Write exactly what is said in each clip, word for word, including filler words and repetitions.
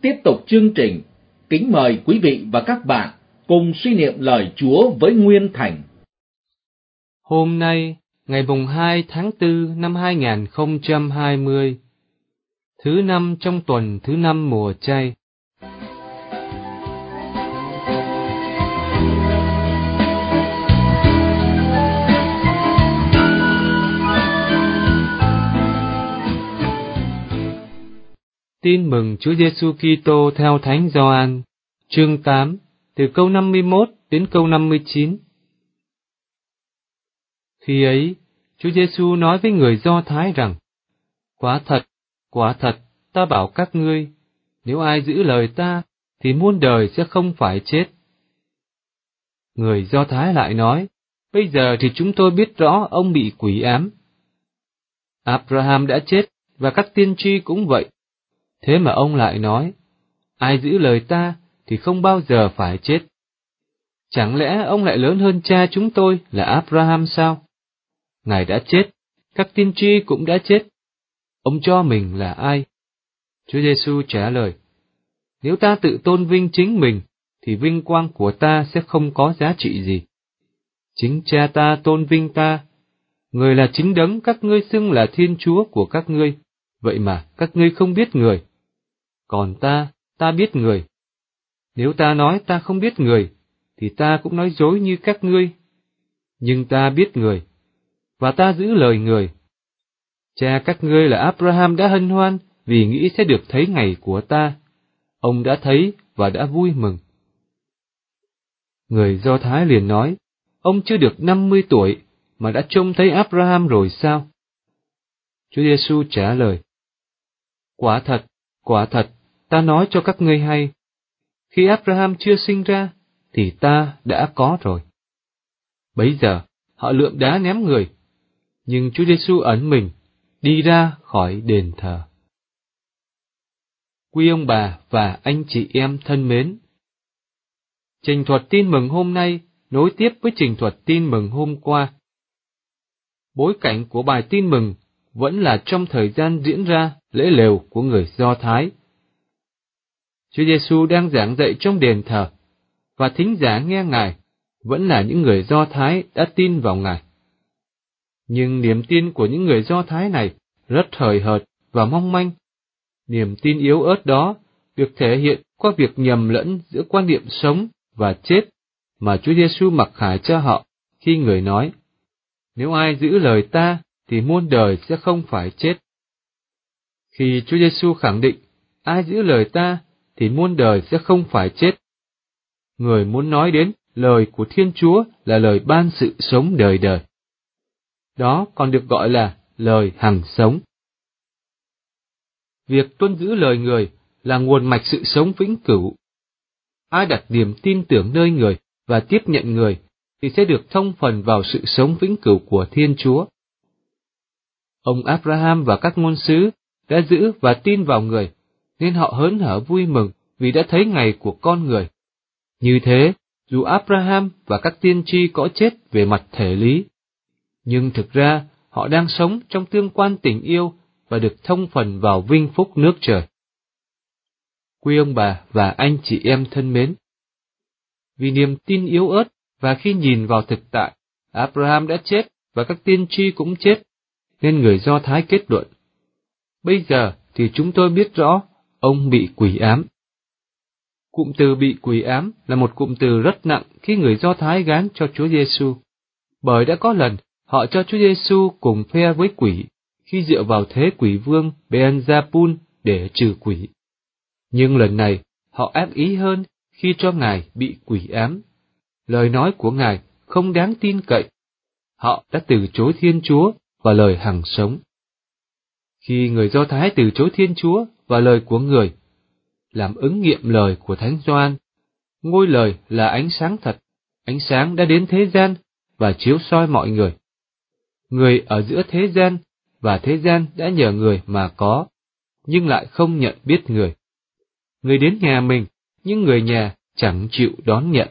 tiếp tục chương trình, kính mời quý vị và các bạn cùng suy niệm lời Chúa với Nguyên Thành. Hôm nay, ngày mùng hai tháng tư năm hai nghìn không trăm hai mươi, thứ năm trong tuần thứ năm mùa chay. Tin mừng Chúa Giêsu Kitô theo Thánh Gioan, chương tám, từ câu năm mươi mốt đến câu năm mươi chín. Khi ấy, Chúa Giêsu nói với người Do Thái rằng: Quả thật, quả thật, ta bảo các ngươi, nếu ai giữ lời ta, thì muôn đời sẽ không phải chết. Người Do Thái lại nói: Bây giờ thì chúng tôi biết rõ ông bị quỷ ám. Abraham đã chết, và các tiên tri cũng vậy. Thế mà ông lại nói: Ai giữ lời ta, thì không bao giờ phải chết. Chẳng lẽ ông lại lớn hơn cha chúng tôi là Abraham sao? Ngài đã chết, các tiên tri cũng đã chết. Ông cho mình là ai? Chúa Giêsu trả lời: Nếu ta tự tôn vinh chính mình, thì vinh quang của ta sẽ không có giá trị gì. Chính cha ta tôn vinh ta. Người là chính đấng các ngươi xưng là Thiên Chúa của các ngươi, vậy mà các ngươi không biết người. Còn ta, ta biết người. Nếu ta nói ta không biết người, thì ta cũng nói dối như các ngươi. Nhưng ta biết người, và ta giữ lời người. Cha các ngươi là Abraham đã hân hoan vì nghĩ sẽ được thấy ngày của ta. Ông đã thấy và đã vui mừng. Người Do Thái liền nói: Ông chưa được năm mươi tuổi mà đã trông thấy Abraham rồi sao? Chúa Giêsu trả lời: Quả thật, quả thật, ta nói cho các ngươi hay, khi Abraham chưa sinh ra, thì ta đã có rồi. Bấy giờ, họ lượm đá ném người, nhưng Chúa Giêsu ẩn mình, đi ra khỏi đền thờ. Quý ông bà và anh chị em thân mến, trình thuật tin mừng hôm nay nối tiếp với trình thuật tin mừng hôm qua. Bối cảnh của bài tin mừng vẫn là trong thời gian diễn ra lễ lều của người Do Thái. Chúa Giêsu đang giảng dạy trong đền thờ, và thính giả nghe Ngài vẫn là những người Do Thái đã tin vào Ngài. Nhưng niềm tin của những người Do Thái này rất hời hợt và mong manh. Niềm tin yếu ớt đó được thể hiện qua việc nhầm lẫn giữa quan niệm sống và chết mà Chúa Giêsu mặc khải cho họ khi Người nói: Nếu ai giữ lời ta, thì muôn đời sẽ không phải chết. Khi Chúa Giêsu khẳng định ai giữ lời ta, thì muôn đời sẽ không phải chết, Người muốn nói đến lời của Thiên Chúa là lời ban sự sống đời đời. Đó còn được gọi là lời hằng sống. Việc tuân giữ lời Người là nguồn mạch sự sống vĩnh cửu. Ai đặt niềm tin tưởng nơi Người và tiếp nhận Người thì sẽ được thông phần vào sự sống vĩnh cửu của Thiên Chúa. Ông Abraham và các ngôn sứ đã giữ và tin vào Người, nên họ hớn hở vui mừng vì đã thấy ngày của con Người. Như thế, dù Abraham và các tiên tri có chết về mặt thể lý, nhưng thực ra họ đang sống trong tương quan tình yêu và được thông phần vào vinh phúc nước trời. Quý ông bà và anh chị em thân mến, vì niềm tin yếu ớt và khi nhìn vào thực tại, Abraham đã chết và các tiên tri cũng chết, nên người Do Thái kết luận: Bây giờ thì chúng tôi biết rõ ông bị quỷ ám. Cụm từ bị quỷ ám là một cụm từ rất nặng khi người Do Thái gán cho Chúa Giêsu, bởi đã có lần họ cho Chúa Giêsu cùng phe với quỷ khi dựa vào thế quỷ vương Beelzebul để trừ quỷ. Nhưng lần này họ ác ý hơn khi cho Ngài bị quỷ ám. Lời nói của Ngài không đáng tin cậy. Họ đã từ chối Thiên Chúa và lời hằng sống. Khi người Do Thái từ chối Thiên Chúa và lời của Người, làm ứng nghiệm lời của Thánh Gioan, ngôi lời là ánh sáng thật, ánh sáng đã đến thế gian và chiếu soi mọi người. Người ở giữa thế gian, và thế gian đã nhờ Người mà có, nhưng lại không nhận biết Người. Người đến nhà mình, nhưng người nhà chẳng chịu đón nhận.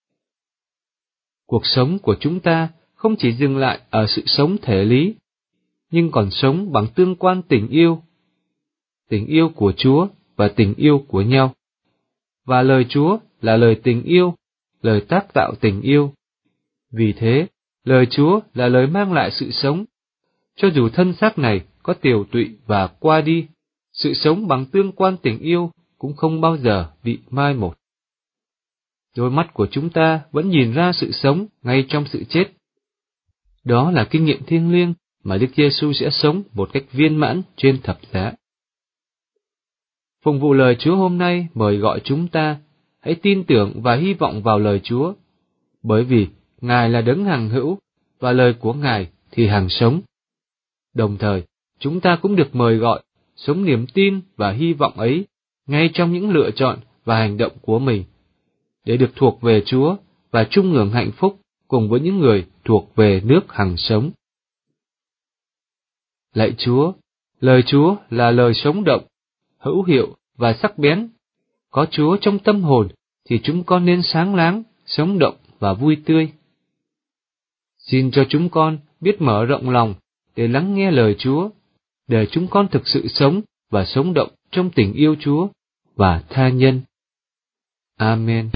Cuộc sống của chúng ta không chỉ dừng lại ở sự sống thể lý, nhưng còn sống bằng tương quan tình yêu. Tình yêu của Chúa và tình yêu của nhau. Và lời Chúa là lời tình yêu, lời tác tạo tình yêu. Vì thế, lời Chúa là lời mang lại sự sống. Cho dù thân xác này có tiều tụy và qua đi, sự sống bằng tương quan tình yêu cũng không bao giờ bị mai một. Đôi mắt của chúng ta vẫn nhìn ra sự sống ngay trong sự chết. Đó là kinh nghiệm thiêng liêng mà Đức Giêsu sẽ sống một cách viên mãn trên thập giá. Phụng vụ lời Chúa hôm nay mời gọi chúng ta hãy tin tưởng và hy vọng vào lời Chúa, bởi vì Ngài là đấng hằng hữu và lời của Ngài thì hằng sống. Đồng thời, chúng ta cũng được mời gọi sống niềm tin và hy vọng ấy ngay trong những lựa chọn và hành động của mình, để được thuộc về Chúa và chung hưởng hạnh phúc cùng với những người thuộc về nước hằng sống. Lạy Chúa, lời Chúa là lời sống động, hữu hiệu và sắc bén. Có Chúa trong tâm hồn thì chúng con nên sáng láng, sống động và vui tươi. Xin cho chúng con biết mở rộng lòng để lắng nghe lời Chúa, để chúng con thực sự sống và sống động trong tình yêu Chúa và tha nhân. Amen.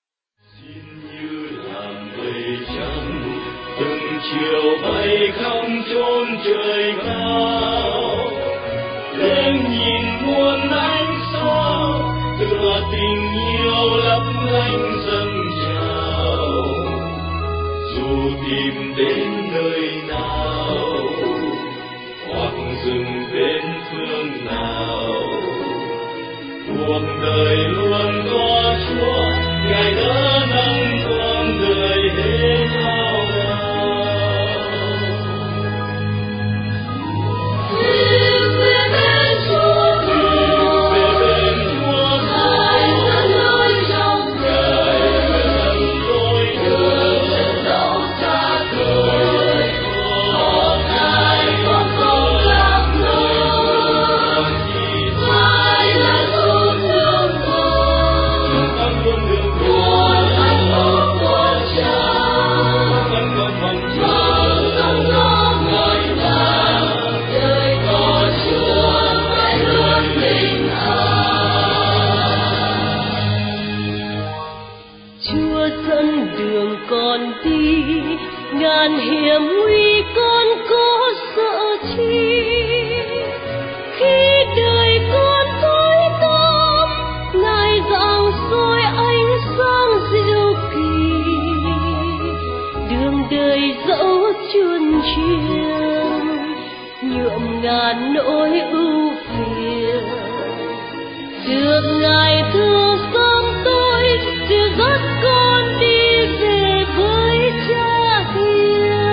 Chiều bay khắp chốn trời cao, lên nhìn muôn ánh sao, tựa tình yêu lấp lánh dâng trào. Dù tìm đến nơi nào, hoặc dừng bên phương nào, cuộc đời luôn có Chúa, Ngài đỡ nâng con người hết thao đao. ngàn hiểm nguy con có sợ chi, khi đời con tối tăm Ngài rạng soi ánh sáng diệu kỳ, đường đời dẫu chuồn chuyên nhuộm ngàn nỗi ưu phiền, được Ngài thương xót tôi dìu dắt con đi về với Cha hiền.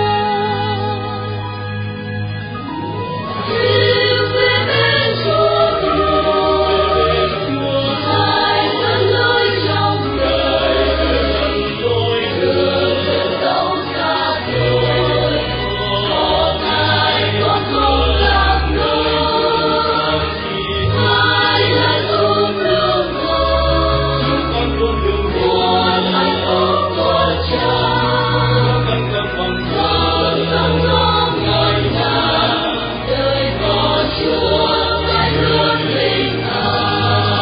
Đi về bên Chúa hiền, Ngài dẫn lối trong đời, đường dẫu xa xôi, có Ngài con không lạc lối. Ngài là giúp lương con, nguồn hạnh phúc của Cha. Con ngóng Ngài ra, đời có Chúa sẽ luôn bình an.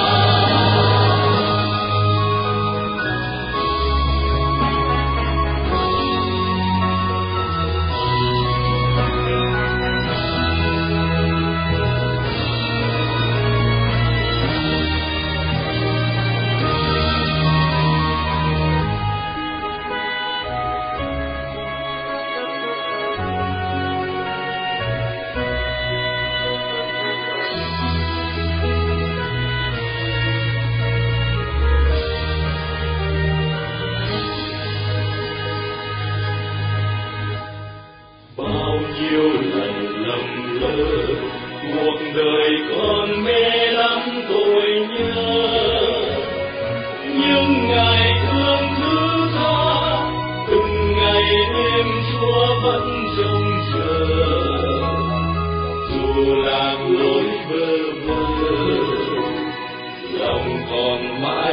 Bao nhiêu lần lầm lỡ, cuộc đời con mê lắm tôi nhớ, nhưng Ngài thương thứ tha, từng ngày đêm Chúa vẫn trông chờ. Dù lạc lối bơ vơ, lòng còn mãi